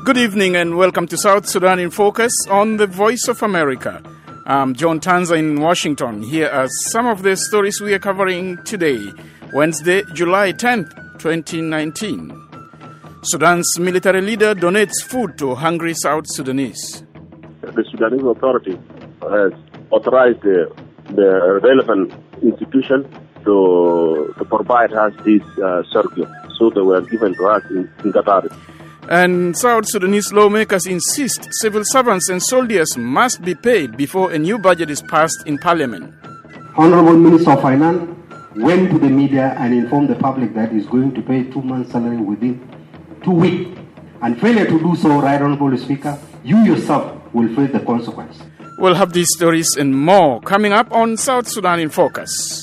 Good evening and welcome to South Sudan in Focus on the Voice of America. I'm John Tanza in Washington. Here are some of the stories we are covering today, Wednesday, July 10th, 2019. Sudan's military leader donates food to hungry South Sudanese. The Sudanese authority has authorized the relevant institution to provide us this surplus. So they were given to us in Qatar. And South Sudanese lawmakers insist civil servants and soldiers must be paid before a new budget is passed in parliament. Honorable Minister of Finance went to the media and informed the public that he's going to pay 2 months' salary within 2 weeks. And failure to do so, Right Honorable Speaker, you yourself will face the consequence. We'll have these stories and more coming up on South Sudan in Focus.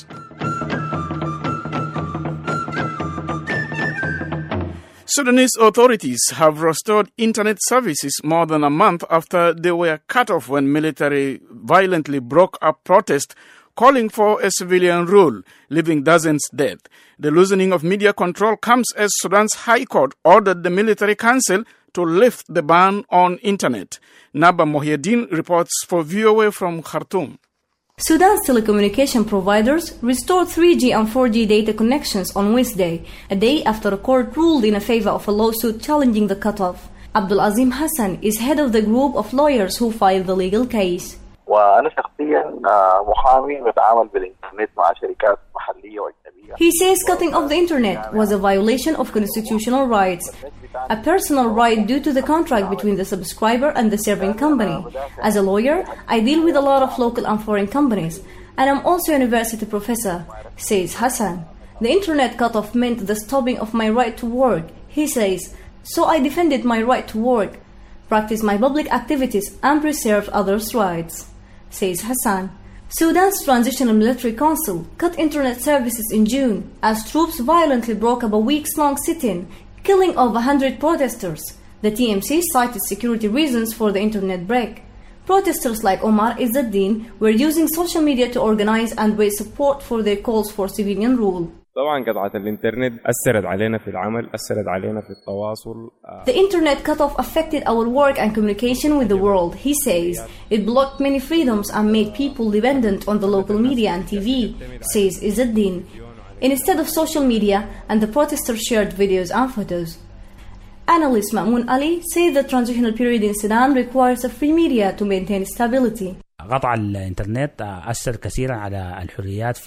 Sudanese authorities have restored internet services more than a month after they were cut off when military violently broke up protest calling for a civilian rule, leaving dozens dead. The loosening of media control comes as Sudan's High Court ordered the military council to lift the ban on internet. Naba Mohieddin reports for VOA from Khartoum. Sudan's telecommunication providers restored 3G and 4G data connections on Wednesday, a day after a court ruled in favor of a lawsuit challenging the cutoff. Abdul Azim Hassan is head of the group of lawyers who filed the legal case. وأنا شخصيا محامي بتعامل بالإنترنت مع شركات محلية وأجنبية. He says cutting off the internet was a violation of constitutional rights, a personal right due to the contract between the subscriber and the serving company. As a lawyer, I deal with a lot of local and foreign companies, and I'm also a university professor, says Hassan. The internet cutoff meant the stopping of my right to work, he says, so I defended my right to work, practiced my public activities, and preserved others' rights, says Hassan. Sudan's Transitional Military Council cut internet services in June as troops violently broke up a weeks-long sit-in, killing over 100 protesters. The TMC cited security reasons for the internet break. Protesters like Omar Izzeddin were using social media to organize and raise support for their calls for civilian rule. طبعا قطعة الإنترنت أثرت علينا في العمل أثرت علينا في التواصل. The internet cutoff affected our work and communication with the world, he says. It blocked many freedoms and made people dependent on the local media and TV, says Izzeddin. Instead of social media, and the protesters shared videos and photos. Analyst Ma'moon Ali says the transitional period in Sudan requires a free media to maintain stability. قطع الإنترنت أثر كثيرا على الحريات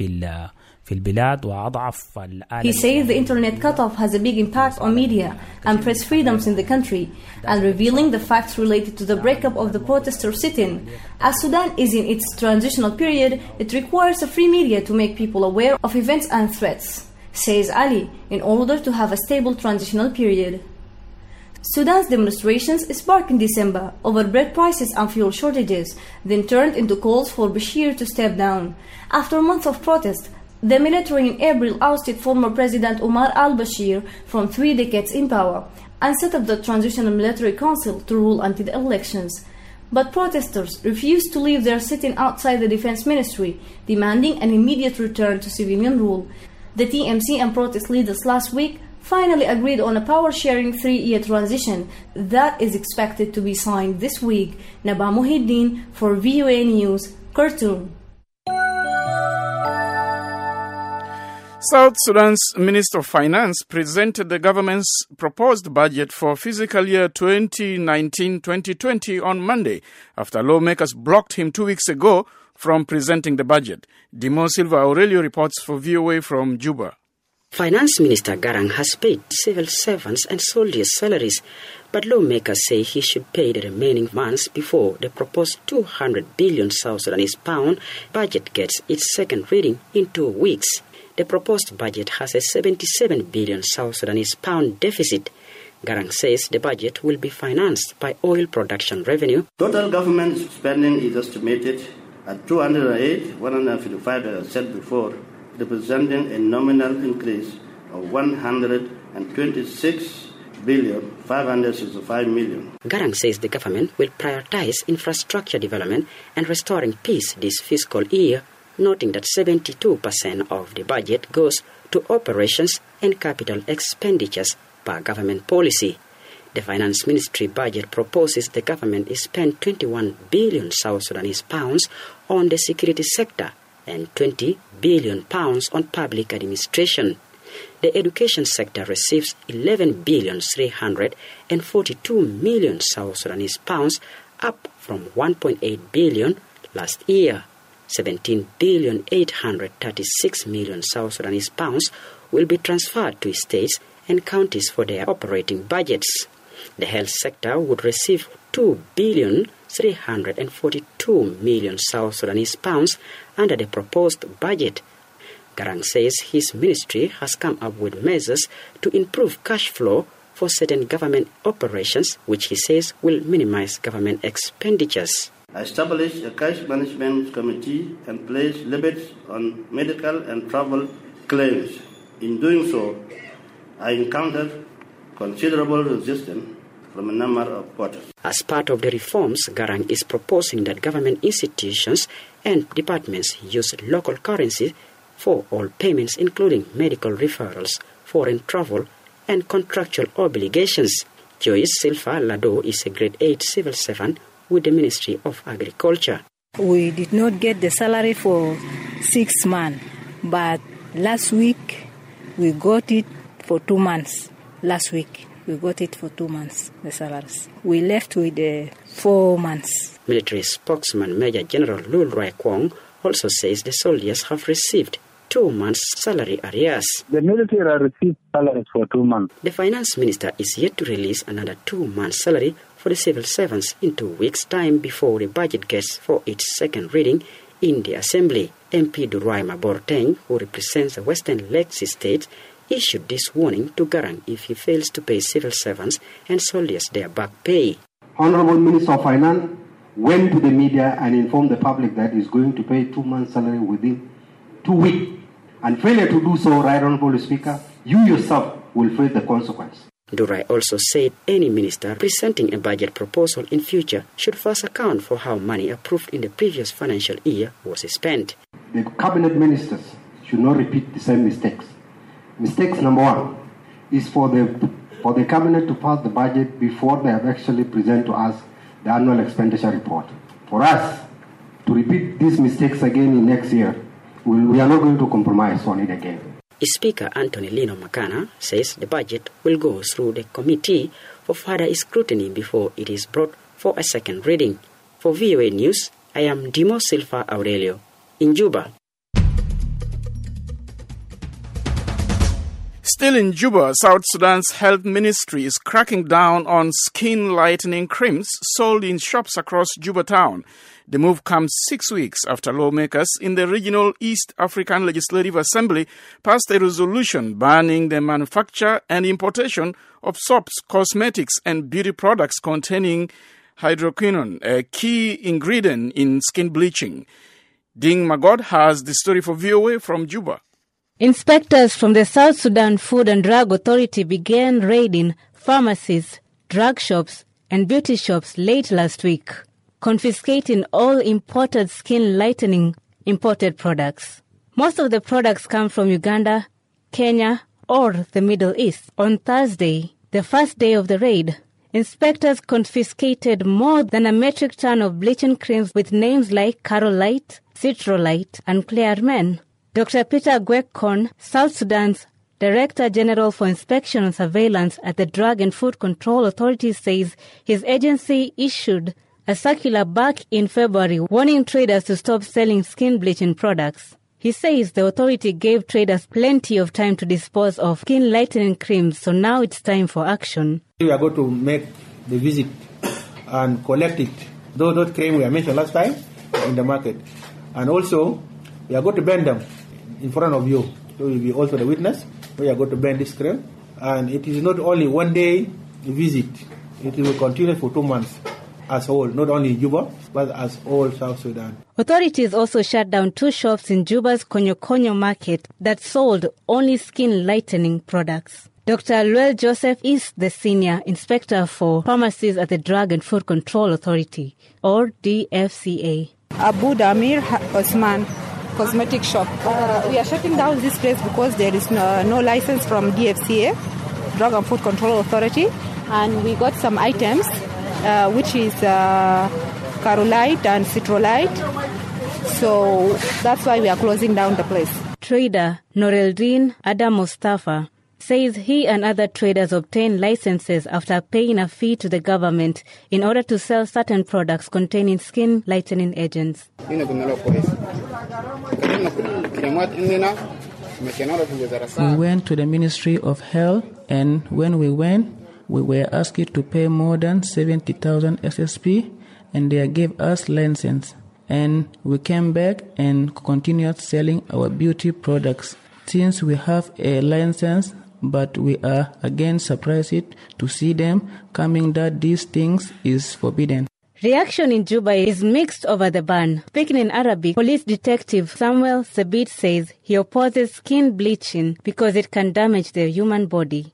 في البلاد وأضعف الآلة. He says the internet cutoff has a big impact on media and press freedoms in the country, and revealing the facts related to the breakup of the protester sit-in. As Sudan is in its transitional period, it requires a free media to make people aware of events and threats, says Ali, in order to have a stable transitional period. Sudan's demonstrations sparked in December over bread prices and fuel shortages, then turned into calls for Bashir to step down. After a month of protest, the military in April ousted former President Omar al-Bashir from 3 decades in power and set up the Transitional Military Council to rule until the elections. But protesters refused to leave their sitting outside the Defense Ministry, demanding an immediate return to civilian rule. The TMC and protest leaders last week finally agreed on a power-sharing 3-year transition that is expected to be signed this week. Naba Mohieddin for VOA News, Khartoum. South Sudan's Minister of Finance presented the government's proposed budget for fiscal year 2019-2020 on Monday after lawmakers blocked him 2 weeks ago from presenting the budget. Dimo Silva Aurelio reports for VOA from Juba. Finance Minister Garang has paid civil servants and soldiers' salaries, but lawmakers say he should pay the remaining months before the proposed 200 billion South Sudanese pound budget gets its second reading in 2 weeks. The proposed budget has a 77 billion South Sudanese pound deficit. Garang says the budget will be financed by oil production revenue. Total government spending is estimated at 208,155, as I said before, representing a nominal increase of 126,565 million. Garang says the government will prioritize infrastructure development and restoring peace this fiscal year, noting that 72% of the budget goes to operations and capital expenditures per government policy. The Finance Ministry budget proposes the government spend 21 billion South Sudanese pounds on the security sector and 20 billion pounds on public administration. The education sector receives 11 billion 342 million South Sudanese pounds, up from 1.8 billion last year. 17 billion 836 million South Sudanese pounds will be transferred to states and counties for their operating budgets. The health sector would receive 2 billion 342 million South Sudanese pounds under the proposed budget. Garang says his ministry has come up with measures to improve cash flow for certain government operations, which he says will minimize government expenditures. I established a cash management committee and placed limits on medical and travel claims. In doing so, I encountered considerable resistance from a number of quarters. As part of the reforms, Garang is proposing that government institutions and departments use local currency for all payments, including medical referrals, foreign travel, and contractual obligations. Joyce Silva Lado is a grade 8 civil servant with the Ministry of Agriculture. We did not get the salary for 6 months, but last week we got it for 2 months. Last week we got it for 2 months, the salaries. We left with 4 months. Military spokesman Major General Lul Rai Kwong also says the soldiers have received 2 months' salary arrears. The military have received salaries for 2 months. The finance minister is yet to release another 2 months' salary for the civil servants in 2 weeks' time before the budget gets for its second reading in the Assembly. MP Durai Maborteng, who represents the Western Lakes State, issued this warning to Garang if he fails to pay civil servants and soldiers their back pay. Honorable Minister of Finance went to the media and informed the public that he's going to pay 2 months' salary within 2 weeks. And failure to do so, Right Honorable Speaker, you yourself will face the consequence. Durai also said any minister presenting a budget proposal in future should first account for how money approved in the previous financial year was spent. The cabinet ministers should not repeat the same mistakes. Mistakes number 1 is for the cabinet to pass the budget before they have actually present to us the annual expenditure report. For us to repeat these mistakes again in next year, we are not going to compromise on it again. Speaker Anthony Lino Makana says the budget will go through the committee for further scrutiny before it is brought for a second reading. For VOA News, I am Dimo Silva Aurelio in Juba. Still in Juba, South Sudan's health ministry is cracking down on skin lightening creams sold in shops across Juba town. The move comes 6 weeks after lawmakers in the regional East African Legislative Assembly passed a resolution banning the manufacture and importation of soaps, cosmetics, and beauty products containing hydroquinone, a key ingredient in skin bleaching. Ding Magod has the story for VOA from Juba. Inspectors from the South Sudan Food and Drug Authority began raiding pharmacies, drug shops, and beauty shops late last week, confiscating all imported skin lightening imported products. Most of the products come from Uganda, Kenya, or the Middle East. On Thursday, the first day of the raid, inspectors confiscated more than a metric ton of bleaching creams with names like Carolite, Citrolite, and Clearmen. Dr. Peter Gwekon, South Sudan's Director General for Inspection and Surveillance at the Drug and Food Control Authority, says his agency issued a circular back in February warning traders to stop selling skin bleaching products. He says the authority gave traders plenty of time to dispose of skin lightening creams, so now it's time for action. We are going to make the visit and collect it. Those creams we mentioned last time in the market. And also, we are going to burn them in front of you. So you will be also the witness. We are going to burn this cream. And it is not only one day visit. It will continue for 2 months as whole, not only Juba, but as all South Sudan. Authorities also shut down 2 shops in Juba's Konyo market that sold only skin lightening products. Dr. Luel Joseph is the Senior Inspector for Pharmacies at the Drug and Food Control Authority, or DFCA. Abu Damir Osman Cosmetic Shop. We are shutting down this place because there is no license from DFCA, Drug and Food Control Authority, and we got some items, which is Carolite and Citrolite. So that's why we are closing down the place. Trader Noreldin Adam Mustafa says he and other traders obtain licenses after paying a fee to the government in order to sell certain products containing skin lightening agents. We went to the Ministry of Health, and when we went, we were asked to pay more than 70,000 SSP, and they gave us license. And we came back and continued selling our beauty products. Since we have a license, but we are again surprised to see them coming that these things is forbidden. Reaction in Juba is mixed over the ban. Speaking in Arabic, police detective Samuel Sabit says he opposes skin bleaching because it can damage the human body.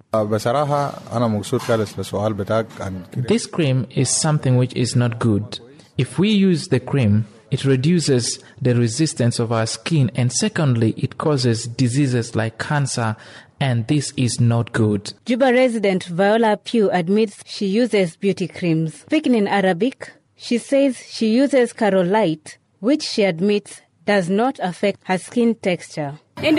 This cream is something which is not good. If we use the cream, it reduces the resistance of our skin, and secondly, it causes diseases like cancer, and this is not good. Juba resident Viola Pugh admits she uses beauty creams. Speaking in Arabic, she says she uses Carolite, which she admits does not affect her skin texture. There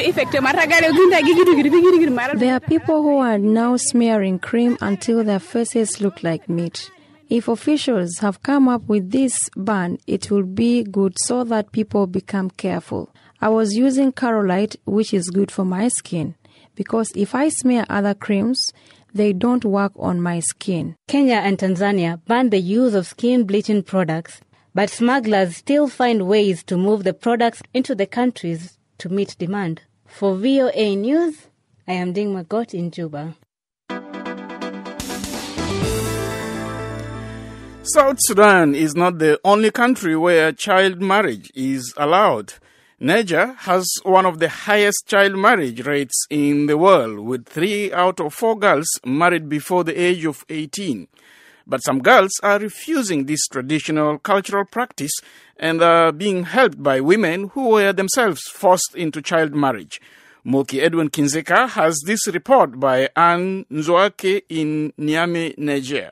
are people who are now smearing cream until their faces look like meat. If officials have come up with this ban, it will be good so that people become careful. I was using Carolite, which is good for my skin, because if I smear other creams, they don't work on my skin. Kenya and Tanzania ban the use of skin bleaching products, but smugglers still find ways to move the products into the countries to meet demand. For VOA News, I am Ding Magot in Juba. South Sudan is not the only country where child marriage is allowed. Niger has one of the highest child marriage rates in the world, with 3 out of 4 girls married before the age of 18. But some girls are refusing this traditional cultural practice and are being helped by women who were themselves forced into child marriage. Moki Edwin Kinzeka has this report by Anne Nzoake in Niamey, Niger.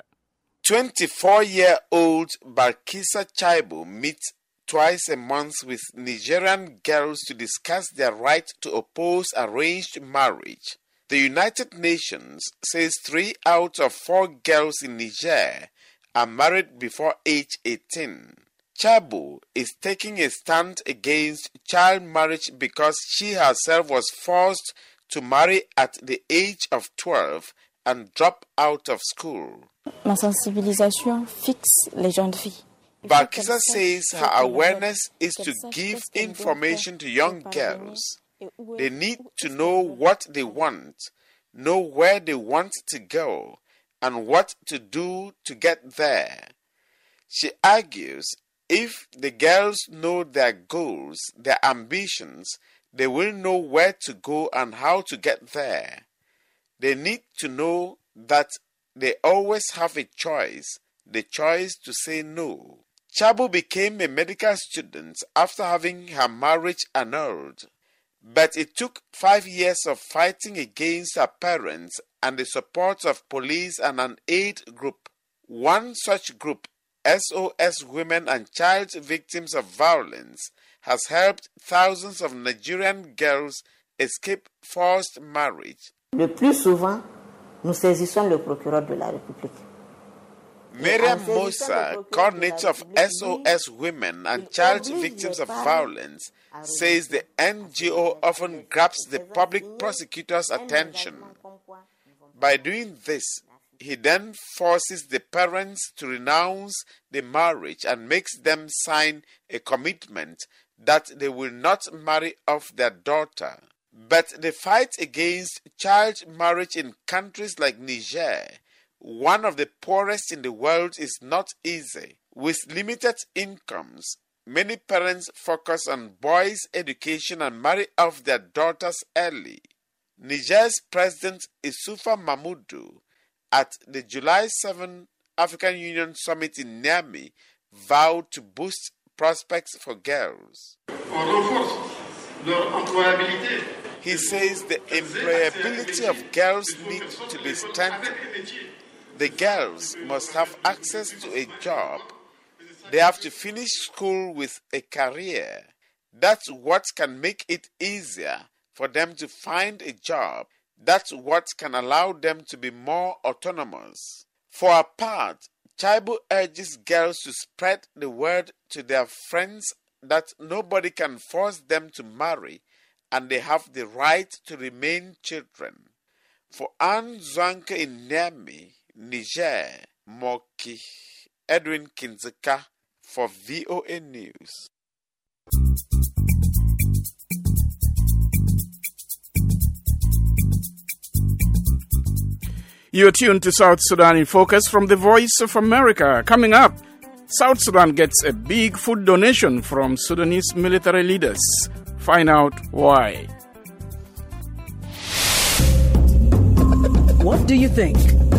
24-year-old Barkisa Chaibu meets twice a month with Nigerian girls to discuss their right to oppose arranged marriage. The United Nations says 3 out of 4 girls in Niger are married before age 18. Chaibu is taking a stand against child marriage because she herself was forced to marry at the age of 12 and drop out of school. Ma sensibilisation fixe les jeunes filles. Barkisa says her awareness is to give information to young girls. They need to know what they want, know where they want to go, and what to do to get there. She argues if the girls know their goals, their ambitions, they will know where to go and how to get there. They need to know that they always have a choice, the choice to say no. Chaibu became a medical student after having her marriage annulled. But it took 5 years of fighting against her parents and the support of police and an aid group. One such group, SOS Women and Child Victims of Violence, has helped thousands of Nigerian girls escape forced marriage. Le plus souvent, nous saisissons le procureur de la République. Miriam Mosa, coordinator of SOS Women and Child Victims of Violence, says the NGO often grabs the public prosecutor's attention. By doing this, he then forces the parents to renounce the marriage and makes them sign a commitment that they will not marry off their daughter. But the fight against child marriage in countries like Niger, one of the poorest in the world, is not easy. With limited incomes, many parents focus on boys' education and marry off their daughters early. Niger's President Isufa Mahmudu, at the July 7 African Union Summit in Niamey, vowed to boost prospects for girls. He says the employability of girls needs to be strengthened. The girls must have access to a job. They have to finish school with a career. That's what can make it easier for them to find a job. That's what can allow them to be more autonomous. For a part, Chaibu urges girls to spread the word to their friends that nobody can force them to marry and they have the right to remain children. For Anne Zwanke in Niamey, Niger, Moki, Edwin Kinzeka for VOA News. You're tuned to South Sudan in Focus from the Voice of America. Coming up, South Sudan gets a big food donation from Sudanese military leaders. Find out why. What do you think?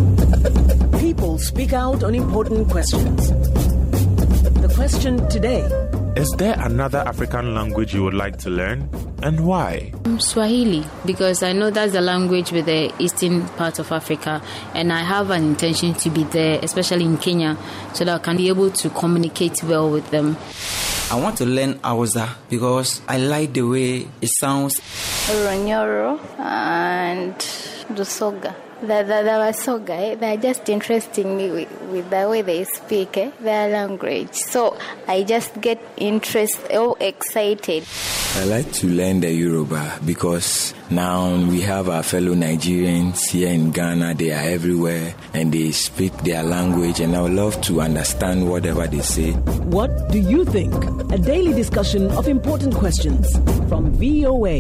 People speak out on important questions. The question today: is there another African language you would like to learn, and why? Swahili, because I know that's the language with the eastern part of Africa, and I have an intention to be there, especially in Kenya, so that I can be able to communicate well with them. I want to learn Hausa because I like the way it sounds. Ronyoro and Dusoga. The Wasoga, they're just interesting me with the way they speak their language. So I just get excited. I like to learn the Yoruba because now we have our fellow Nigerians here in Ghana. They are everywhere and they speak their language, and I would love to understand whatever they say. What do you think? A daily discussion of important questions from VOA.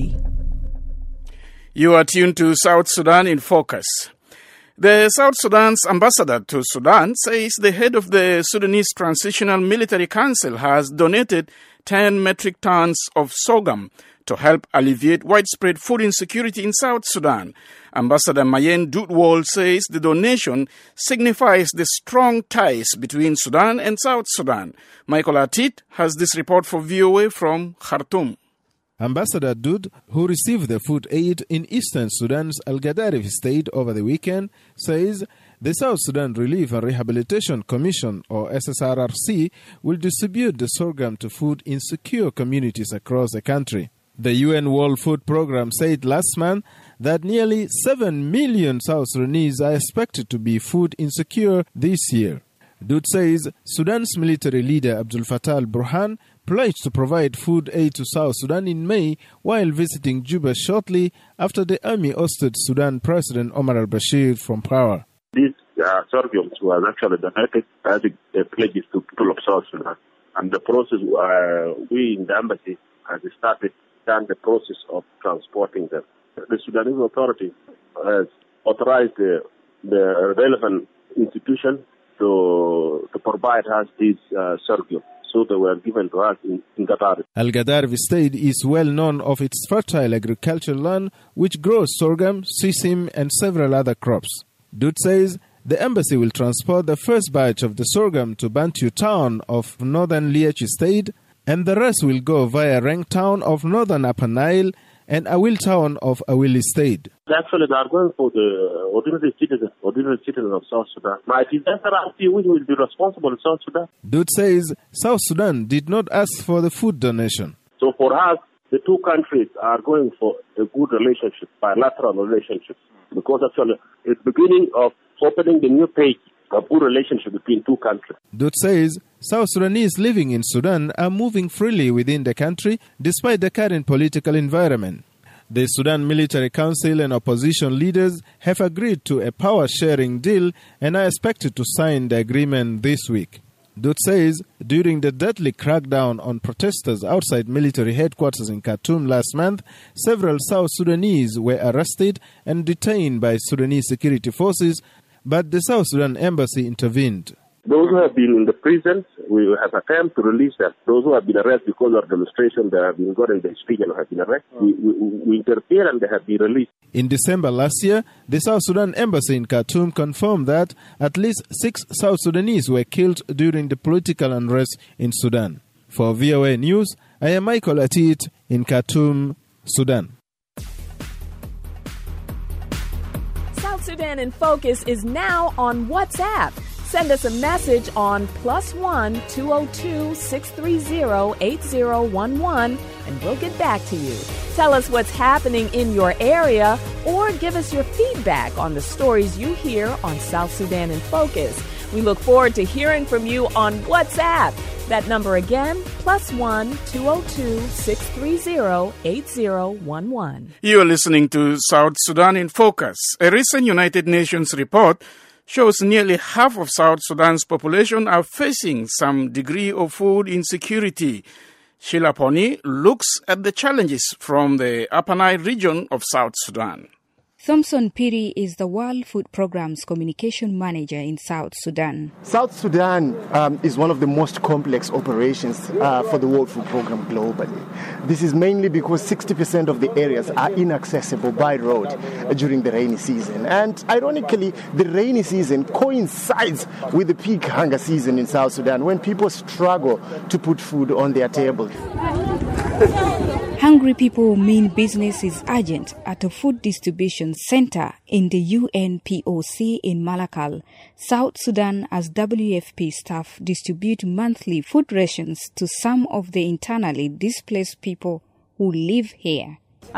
You are tuned to South Sudan in Focus. The South Sudan's ambassador to Sudan says the head of the Sudanese Transitional Military Council has donated 10 metric tons of sorghum to help alleviate widespread food insecurity in South Sudan. Ambassador Mayen Dutwol says the donation signifies the strong ties between Sudan and South Sudan. Michael Atit has this report for VOA from Khartoum. Ambassador Dud, who received the food aid in eastern Sudan's Al-Gadarif state over the weekend, says the South Sudan Relief and Rehabilitation Commission, or SSRRC, will distribute the sorghum to food insecure communities across the country. The UN World Food Programme said last month that nearly 7 million South Sudanese are expected to be food insecure this year. Dud says Sudan's military leader Abdul Fattah al-Burhan pledged to provide food aid to South Sudan in May while visiting Juba shortly after the army ousted Sudan President Omar al-Bashir from power. These sorghums were actually donated as a pledge to people of South Sudan. And the process, we in the embassy has started the process of transporting them. The Sudanese authority has authorized the relevant institution to provide us these sorghum. So they were given to us in Qatar. Al-Gadarif state is well known of its fertile agricultural land, which grows sorghum, sesame, and several other crops. Dud says the embassy will transport the first batch of the sorghum to Bantu town of northern Liech state, and the rest will go via Reng town of northern Upper Nile and Awil town of Awil state. Actually, they are going for the ordinary citizens of South Sudan. Now, it is SRRC which will be responsible in South Sudan. Dud says South Sudan did not ask for the food donation. So for us, the two countries are going for a good relationship, bilateral relationship, because actually it's the beginning of opening the new page of good relationship between two countries. Dud says South Sudanese living in Sudan are moving freely within the country despite the current political environment. The Sudan Military Council and opposition leaders have agreed to a power-sharing deal and are expected to sign the agreement this week. Dud says during the deadly crackdown on protesters outside military headquarters in Khartoum last month, several South Sudanese were arrested and detained by Sudanese security forces, but the South Sudan embassy intervened. Those who have been in the prisons, we have attempted to release them. Those who have been arrested because of demonstration, they have been got in the street and have been arrested. We interfere and they have been released. In December last year, the South Sudan embassy in Khartoum confirmed that at least 6 South Sudanese were killed during the political unrest in Sudan. For VOA News, I am Michael Atit in Khartoum, Sudan. Sudan in Focus is now on WhatsApp. Send us a message on +1 202 630 8011 and we'll get back to you. Tell us what's happening in your area or give us your feedback on the stories you hear on South Sudan in Focus. We look forward to hearing from you on WhatsApp. That number again, +1 202 630 8011. You are listening to South Sudan in Focus. A recent United Nations report shows nearly half of South Sudan's population are facing some degree of food insecurity. Sheila Pony looks at the challenges from the Upper Nile region of South Sudan. Thompson Piri is the World Food Programme's communication manager in South Sudan. South Sudan is one of the most complex operations for the World Food Programme globally. This is mainly because 60% of the areas are inaccessible by road during the rainy season. And ironically, the rainy season coincides with the peak hunger season in South Sudan when people struggle to put food on their table. Hungry people mean business is urgent at a food distribution center in the UNPOC in Malakal, South Sudan, as WFP staff distribute monthly food rations to some of the internally displaced people who live here.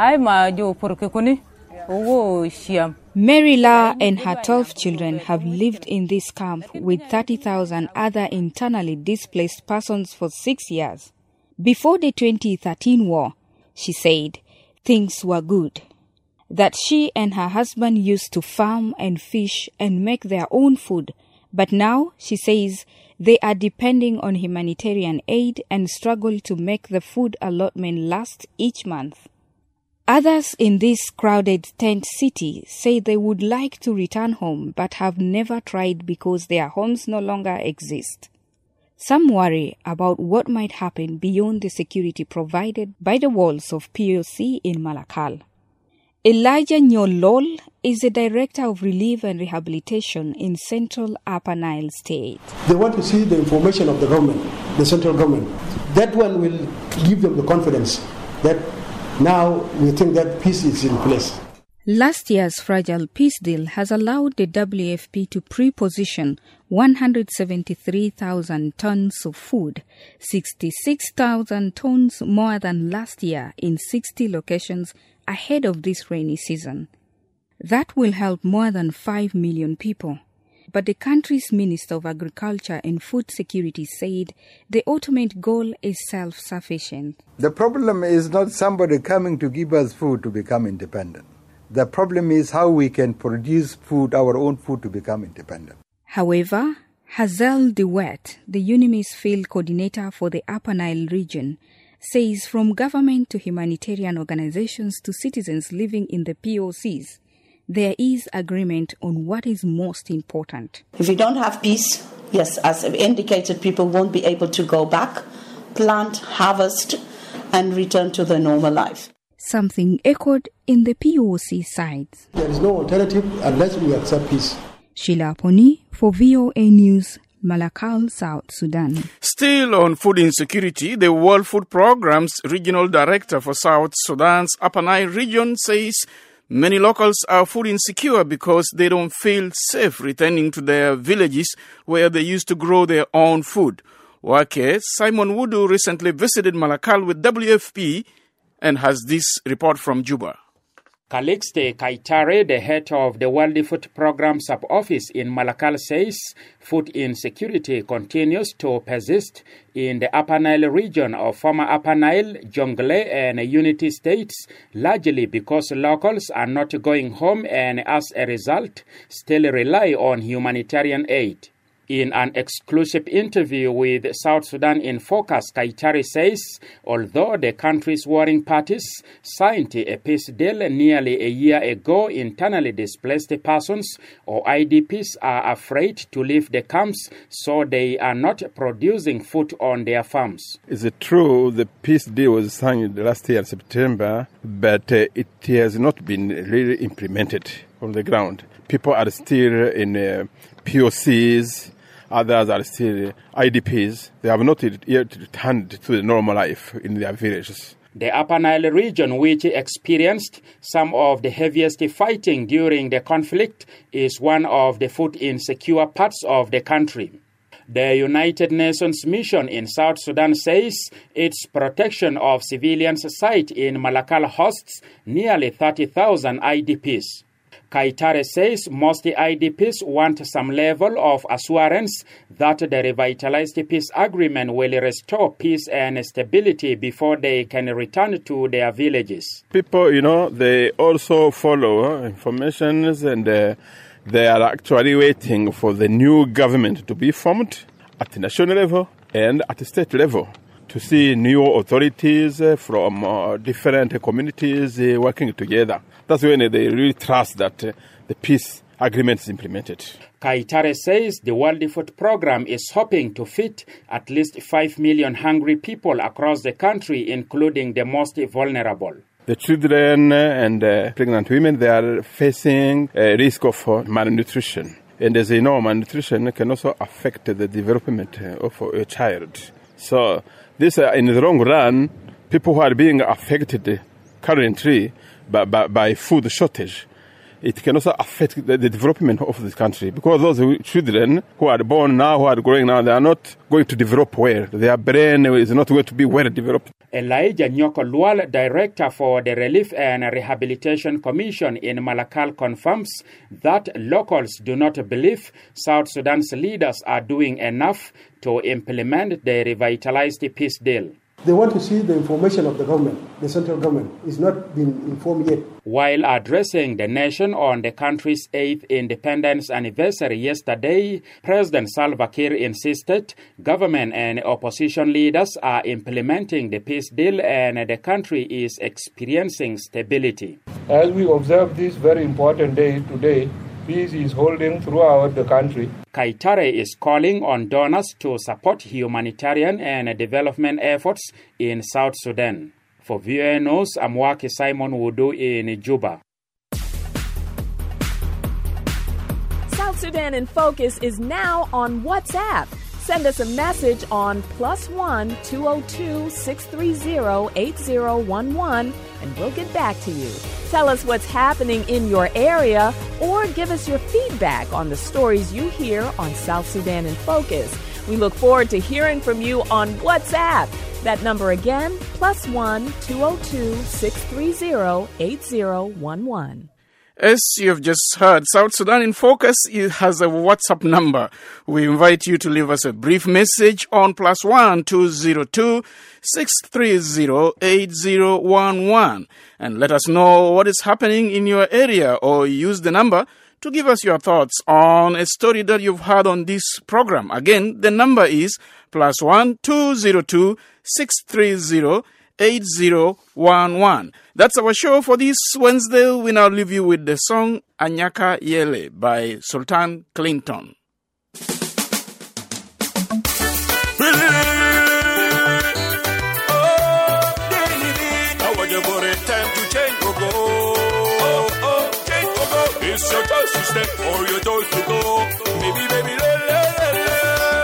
Mary La and her 12 children have lived in this camp with 30,000 other internally displaced persons for 6 years. Before the 2013 war, she said, things were good. That she and her husband used to farm and fish and make their own food. But now, she says, they are depending on humanitarian aid and struggle to make the food allotment last each month. Others in this crowded tent city say they would like to return home but have never tried because their homes no longer exist. Some worry about what might happen beyond the security provided by the walls of POC in Malakal. Elijah Nyolol is the Director of Relief and Rehabilitation in Central Upper Nile State. They want to see the information of the government, the central government. That one will give them the confidence that now we think that peace is in place. Last year's fragile peace deal has allowed the WFP to pre-position 173,000 tons of food, 66,000 tons more than last year in 60 locations ahead of this rainy season. That will help more than 5 million people. But the country's Minister of Agriculture and Food Security said the ultimate goal is self-sufficient. The problem is not somebody coming to give us food to become independent. The problem is how we can produce food, our own food, to become independent. However, Hazel DeWitt, the UNIMIS field coordinator for the Upper Nile region, says from government to humanitarian organizations to citizens living in the POCs, there is agreement on what is most important. If we don't have peace, yes, as indicated, people won't be able to go back, plant, harvest, and return to their normal life. Something echoed in the POC sides. There is no alternative unless we accept peace. Sheila Pony for VOA News, Malakal, South Sudan. Still on food insecurity, the World Food Programme's Regional Director for South Sudan's Upper Nile region says many locals are food insecure because they don't feel safe returning to their villages where they used to grow their own food. Wake Simon Wudu recently visited Malakal with WFP and has this report from Juba. Calixte Kaitare, the head of the World Food Programme Sub-Office in Malakal, says food insecurity continues to persist in the Upper Nile region of former Upper Nile, Jonglei and Unity states, largely because locals are not going home and as a result still rely on humanitarian aid. In an exclusive interview with South Sudan in Focus, Kaitari says, although the country's warring parties signed a peace deal nearly a year ago, internally displaced persons or IDPs are afraid to leave the camps, so they are not producing food on their farms. Is it true the peace deal was signed last year, September, but it has not been really implemented on the ground? People are still in POCs. Others are still IDPs. They have not yet returned to the normal life in their villages. The Upper Nile region, which experienced some of the heaviest fighting during the conflict, is one of the food insecure parts of the country. The United Nations mission in South Sudan says its protection of civilians site in Malakal hosts nearly 30,000 IDPs. Kaitare says most IDPs want some level of assurance that the revitalized peace agreement will restore peace and stability before they can return to their villages. People, they also follow information and they are actually waiting for the new government to be formed at the national level and at the state level to see new authorities from different communities working together. That's when they really trust that the peace agreement is implemented. Kaitare says the World Food Program is hoping to feed at least 5 million hungry people across the country, including the most vulnerable. The children and pregnant women, they are facing a risk of malnutrition. And as you know, malnutrition can also affect the development of a child. So this, in the long run, people who are being affected currently by food shortage, it can also affect the development of the country, because those children who are born now, who are growing now, they are not going to develop well. Their brain is not going to be well developed. Elijah Nyoko Lual, director for the Relief and Rehabilitation Commission in Malakal, confirms that locals do not believe South Sudan's leaders are doing enough to implement the revitalized peace deal. They want to see the information of the government, the central government. It's not been informed yet. While addressing the nation on the country's 8th independence anniversary yesterday, President Salva Kiir insisted government and opposition leaders are implementing the peace deal and the country is experiencing stability. As we observe this very important day today, peace is holding throughout the country. Kaitare is calling on donors to support humanitarian and development efforts in South Sudan. For VOA News, I'm Waki Simon Wudu in Juba. South Sudan in Focus is now on WhatsApp. Send us a message on +1 202 630 8011 and we'll get back to you. Tell us what's happening in your area or give us your feedback on the stories you hear on South Sudan in Focus. We look forward to hearing from you on WhatsApp. That number again, +1 202 630 8011. As you have just heard, South Sudan in Focus has a WhatsApp number. We invite you to leave us a brief message on +1 202 630 8011 and let us know what is happening in your area, or use the number to give us your thoughts on a story that you've heard on this program. Again, the number is +1 202 630 8011. That's our show for this Wednesday. We now leave you with the song Anyaka Yele by Sultan Clinton. It's your choice to stay or your choice to go. Baby, baby, le, le, le, le.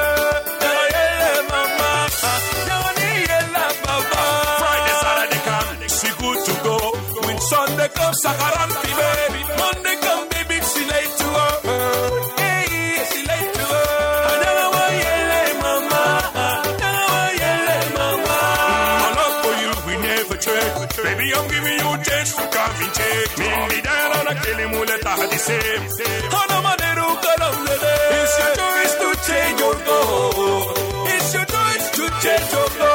Friday, Saturday come, she good to go. When Sunday comes, Sakaranti, baby. Monday come, baby, she late to her. Hey, she late to her. I love for you, we never trade. Baby, I'm giving you a chance to come and take me. It's your choice to change or go. It's your choice to change or go.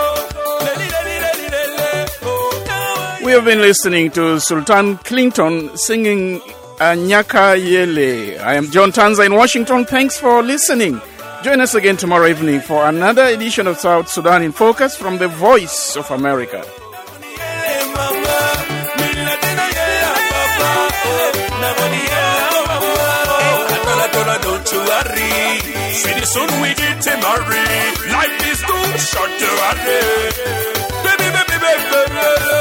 We have been listening to Sultan Clinton singing Anyaka Yele. I am John Tanza in Washington. Thanks for listening. Join us again tomorrow evening for another edition of South Sudan in Focus from the Voice of America. Don't you worry, pretty soon we get to marry. Life is too short to worry. Baby, baby, baby, baby.